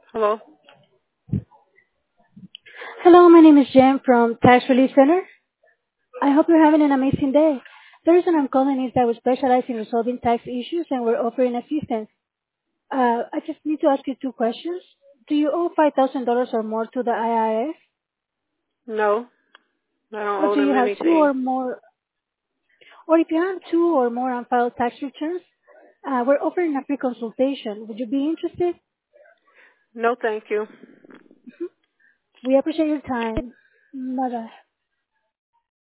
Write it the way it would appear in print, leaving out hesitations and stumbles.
Hello? Hello, my name is Jen from Tax Relief Center. I hope you're having an amazing day. The reason I'm calling is that we specialize in resolving tax issues and we're offering assistance. I just need to ask you two questions. Do you owe $5,000 or more to the IRS? No, I don't Or owe do you them have two anything. or more, or if you have two or more unfiled tax returns, we're offering a free consultation. Would you be interested? No, thank you. We appreciate your time. Bye bye.